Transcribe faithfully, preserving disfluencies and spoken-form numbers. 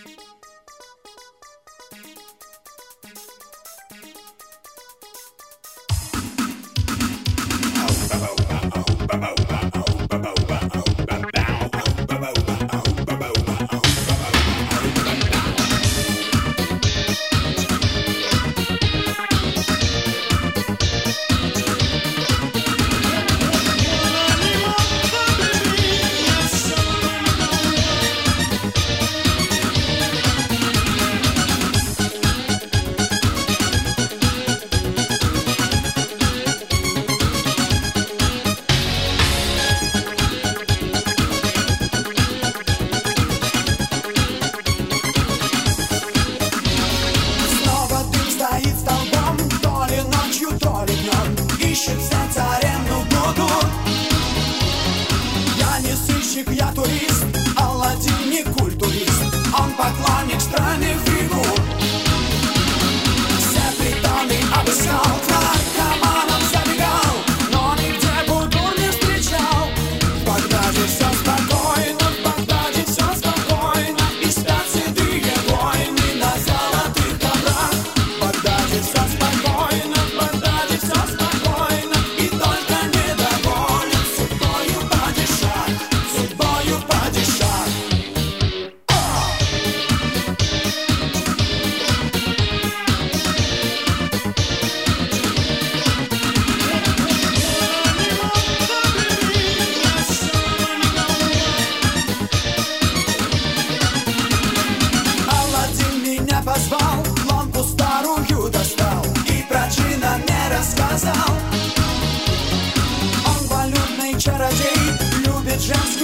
Ищет сердце аренду буду. Я не сыщик, я турист, Аладдин не культурист, он поклонник странных фигур. Все притоны обыскал, к наркоманам забегал, но нигде Будур не встречал. В Багдаде все спокойно, в Багдаде все спокойно, и спят седые воины на золотых коврах. В Багдаде все спокойно, в Багдаде все спокойно. Позвал, лампу старую достал и про джина мне рассказал. Он валютный чародей, любит женских